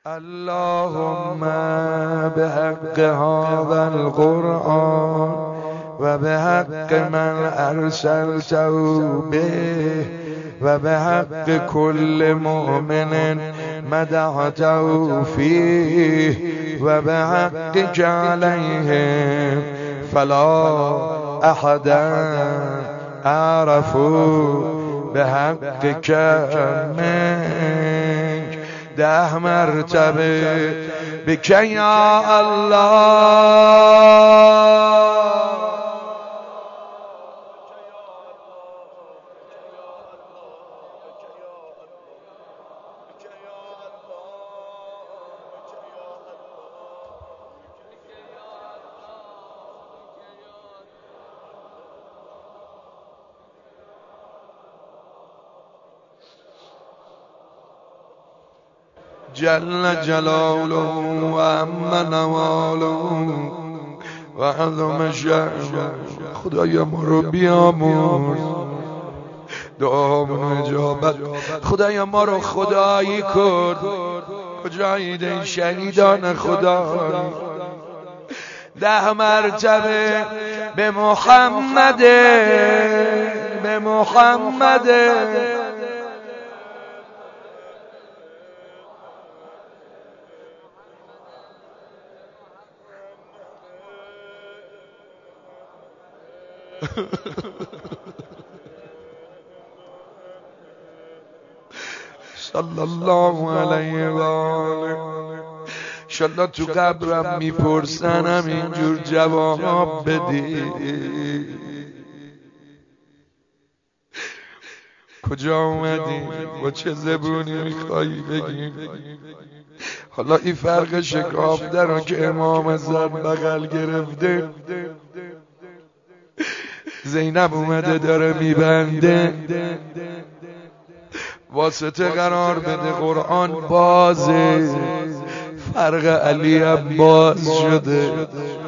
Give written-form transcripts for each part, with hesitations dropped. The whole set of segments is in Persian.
اللهم بحق هذا القرآن و بحق من ارسلته به و بحق كل مؤمن مدحته فيه و بحقك عليهم فلا احد اعرف بحقك منك 10 مرتبه بك یا الله. جل جلاله و عم نواله و عظم شأنه. خدایا ما رو بیامرز، دعامون اجابت. خدایا ما رو خدایی کن، کجایید این شهیدان خدایی. 10 مرتبه به محمد، به محمد. صلی الله علیه و آله. انشالله تو قبرم میپرسن همینجور جواب بدی. کجا اومدی؟ با چه زبونی میخوایی بگی؟ حالا این فرق شکافته رو که امام زن بغل گرفته، زینب اومده داره میبنده، واسطه قرار بده قرآن بازه، فرق علی هم باز شده.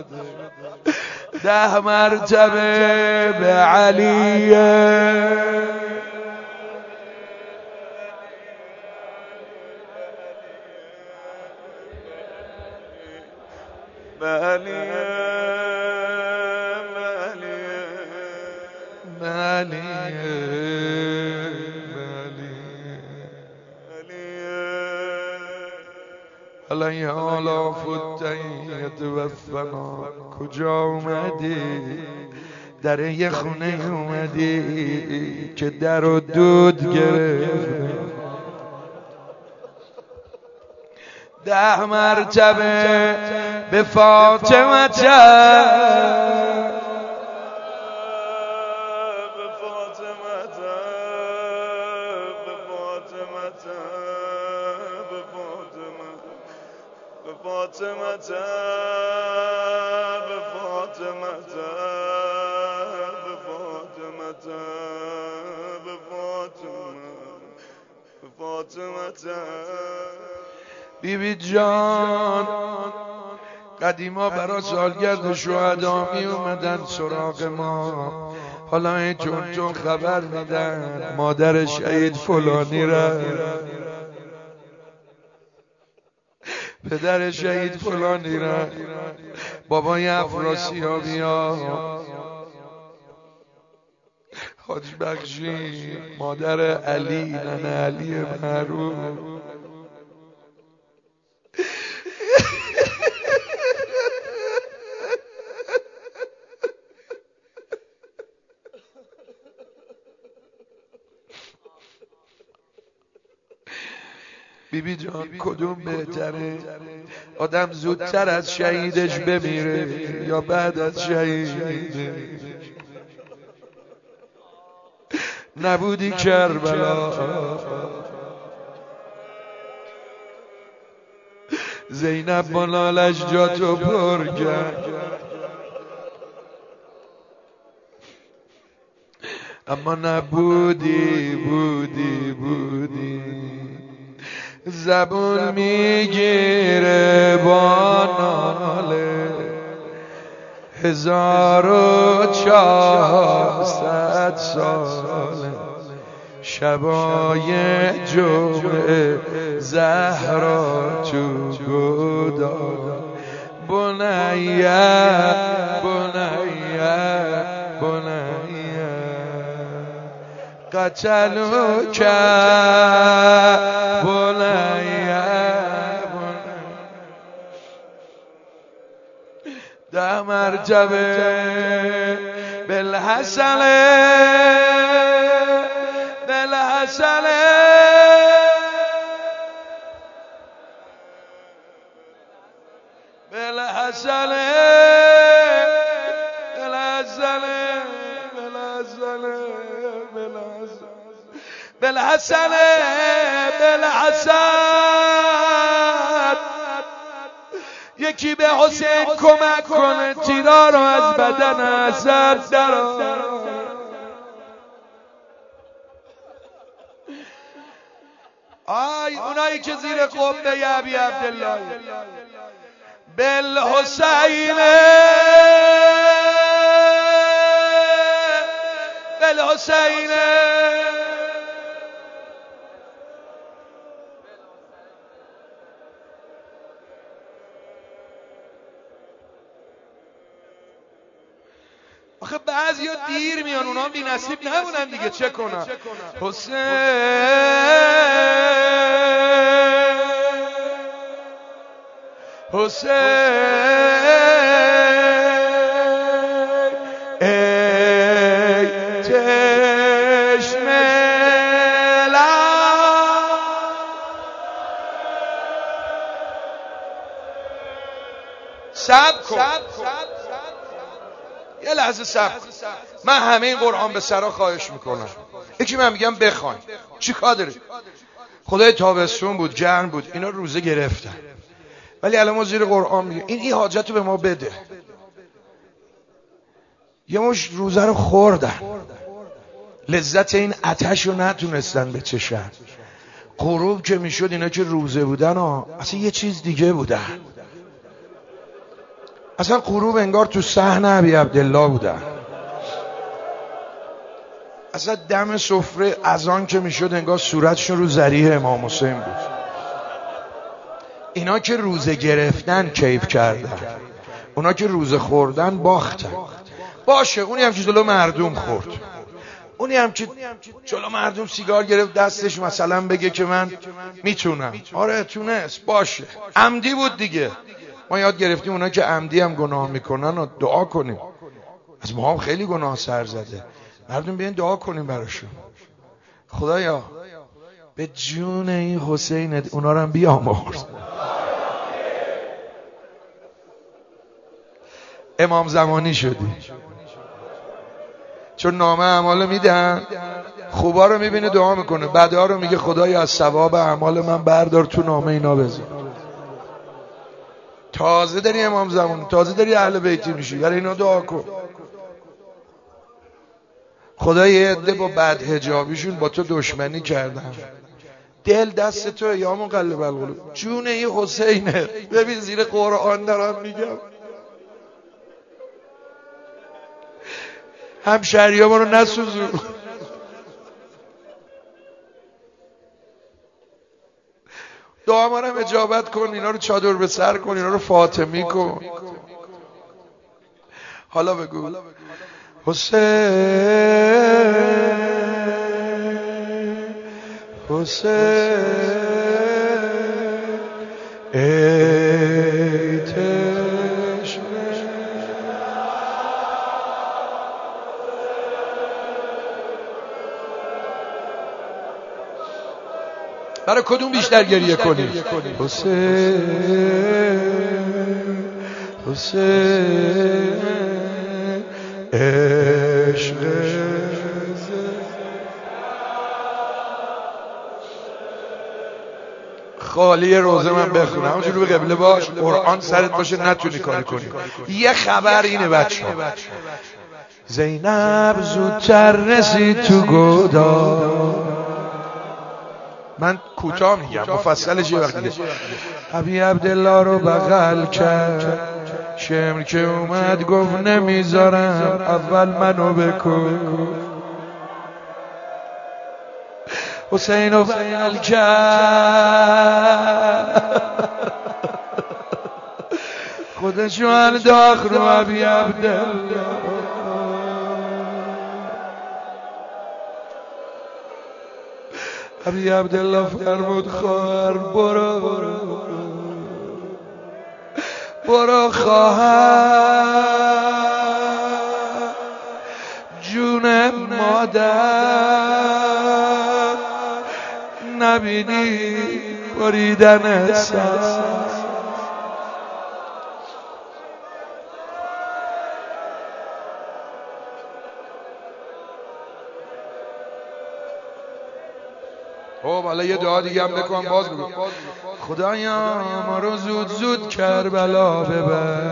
10 مرتبه به علیه. علیه آلاف التحیت و فنا. کجا اومدی؟ در یه خونه اومدی که در و دود گرفت. 10 مرتبه به فاطمه بیبی جان. قدیما برا سالگرد شهدا می اومدن سراغ ما. حالا این چون خبر میدن مادر شهید فلانی را، پدر شهید فلانی را، بابای افراسیابی ها، حاج بخشی، مادر علی، ننه علی معروف. بیبی جان کدوم بهتره؟ آدم زودتر از شهیدش بمیره یا بعد از شهیدش؟ نبودی کربلا، زینب ملالش جاتو پر کرد، اما نبودی، بودی زبون میگیره با ناله 1400 ساله. شبای جمعه زهرا تو گدا بنیا بنیا بنیا قتلوا که بنیا ده مرتبه بالحسن بالحسن بالحسن بالحسن بالحسن بالحسن بالحسن یکی به حسین کمک کنه تیرا رو از بدن اسد درآره. آی اونایی که زیر قبه ابی عبدالله بالحسین بالحسین آخه بعضی ها دیر میان، اونا بی نصیب نمونن دیگه، چه کنن؟ حسین حسین ای چشم صبر کن، یه لحظه صبر کن. من همه این قرآن به سرا خواهش میکنم، یکی من میگم بخواین چی کار داره؟ خدای تابستون بود، گرم بود، اینا روزه گرفتن، ولی الان ما زیر قرآن میگیم این حاجت رو به ما بده. یه مش روزه رو خوردن، لذت این آتش رو نتونستن بچشن. غروب که میشد اینا که روزه بودن اصلا یه چیز دیگه بودن، اصلا غروب انگار تو صحن ابی عبدالله بودن. اصلا دم سفره اذان که میشد انگار صورتشون رو ذریح امام حسین بود. اینا که روزه گرفتن کیف کردن، اونا که روزه خوردن باختن. باشه اونی هم که جلو مردم خورد، اونی هم که جلو مردم سیگار گرفت دستش مثلا بگه که من میتونم، آره تونست، باشه عمدی بود دیگه. ما یاد گرفتیم اونا که عمدی هم گناه میکنن و دعا کنیم. از ما هم خیلی گناه سر زده، مردم بیاین دعا کنیم براشون. خدایا به جون این حسین اونا رو هم بیامرز. امام زمانی شدی، چون نامه اعمال میدن، خوبا رو میبینه دعا میکنه، بدها رو میگه خدایا از ثواب اعمال من بردار تو نامه اینا بذار. تازه داری امام زمانی، تازه داری اهل بیتی میشی، برای اینا دعا کن. خدا یه عده با بد حجابیشون با تو دشمنی کردن، دل دست تو یا مقلب القلوب. جون این حسینه، ببین زیر قرآن دارم میگم، همشهری‌ها ما رو نسوزون. دعا ما رو هم اجابت کن، اینا رو چادر به سر کن، اینا رو فاطمی کن. حالا بگو حسین حسین ای چشم برای کدوم بیشتر گریه کنی؟ حسین حسین عشق خالی روزه من بخونم همونجوری به قبله باش، قرآن سرت باشه نتونی کاری کنی. یه خبر اینه بچه ها، زینب زودتر رسید تو گدا. من کوتاه میگم، مفصلش یه وقت دیگه. ابی عبدالله رو بغل کرد، شمر که اومد گفت نمیذارم اول منو بکن. حسین و بیل کرد خودشو انداخت رو ابی عبدالله. ابی عبدالله فرمود خواهر برو خواهر جون مادر نبینی بریدن سر. خب حالا یه دعا دیگه هم بکن باز بگو. خدایا ما رو زود زود کربلا ببر.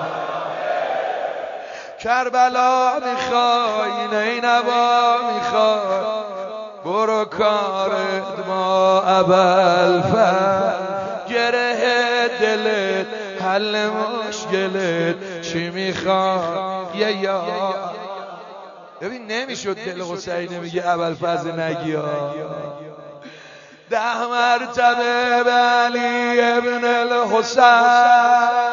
کربلا میخوای نینوا میخوای برو کارت ما ابوالفضل گره دلت حل مشکلت چی میخوای یا ببین نمیشد دل حسین میگه ابوالفضل نگی 10 مرتبه به علی ابن الحسین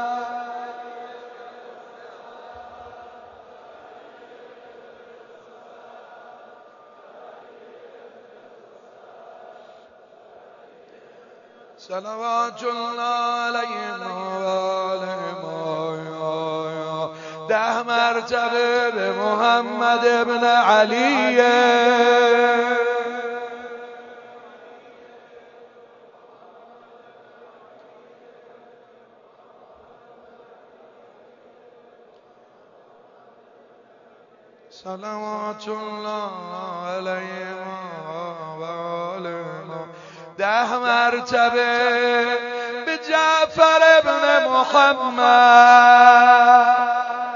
صلوات الله علیهما و آلهما. 10 مرتبه به محمد ابن علی صلوات الله علیهما و آلهما. 10 مرتبه به جعفر ابن محمد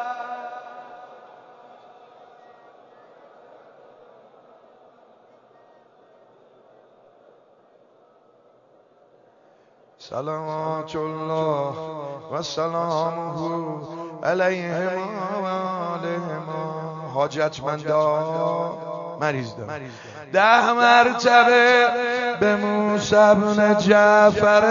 صلوات الله و سلامه علیهما و آلهما. حاجتمندان مریض دارم. 10 مرتبه به موسی بن جعفر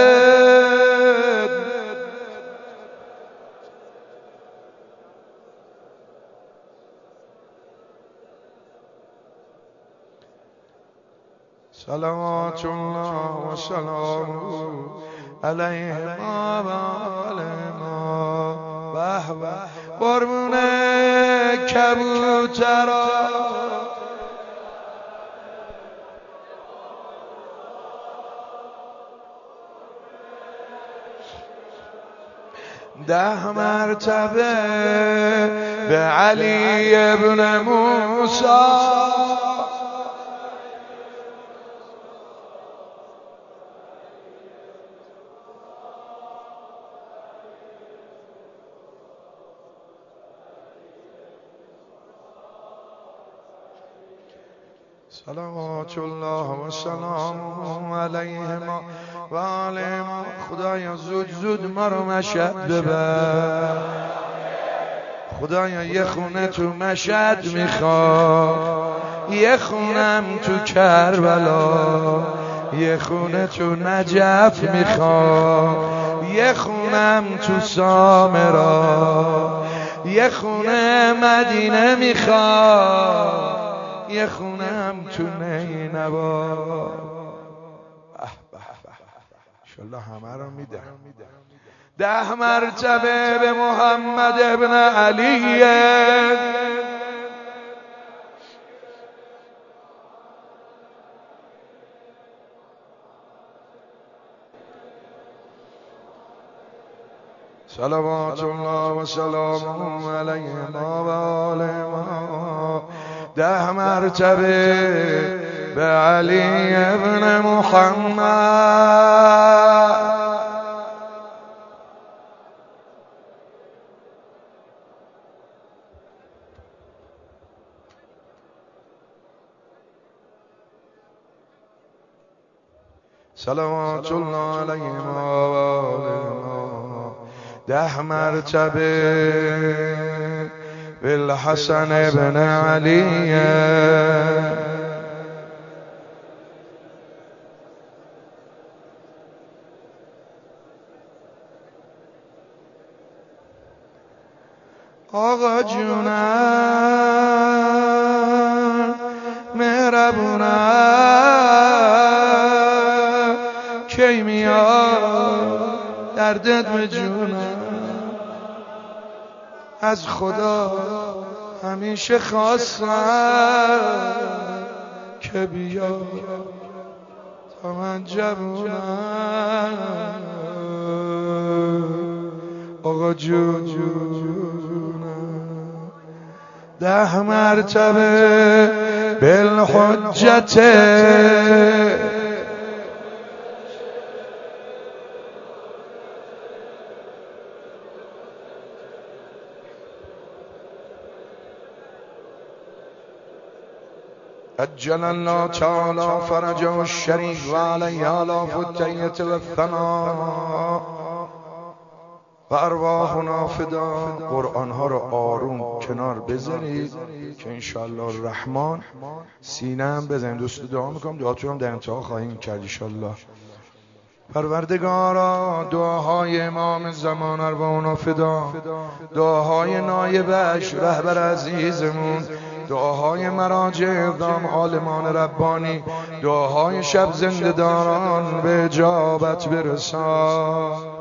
صلوات الله و سلامه علیهما و آلهما. به به قربون کبوترا ده مرتبه به علی ابن موسی صلوات الله و سلامه علیهما و آلهما. خدایا زود زود ما رو مشهد ببر. خدایا یه خونه تو مشهد میخوام، یه خونم تو کربلا، یه خونه تو نجف میخوام، یه خونم تو سامرا، یه خونه مدینه میخوام، یه خونم تو نینوا. انشالله همه رو میدم. 10 مرتبه به محمد ابن علی صلوات الله و سلامه علیهما و آلهما. 10 مرتبه به علی ابن محمد صلوات الله علیهما و آلهما. 10 مرتبه بالحسن ابن علی آقا جونم مهربونم کی میاد دردت به جونم از خدا همیشه خواستم که بیا تا من جوونم آقا جونم 10 مرتبه بالحجت عجل الله تعالی فرجه الشریف و علیه آلاف التحیة و الثنا و ارواحنا فدا. قرآن ها رو آروم کنار بذارید که انشاءالله الرحمن سینه هم بزنید. دوست دعا میکنم، دعاتون هم در انتها خواهیم کرد انشاءالله. پروردگارا دعاهای امام زمان ارواحنا فدا، دعاهای نایبش رهبر عزیزمون، دعاهای مراجع اقدام عالمان ربانی، دعاهای شب زنده داران به اجابت برسان.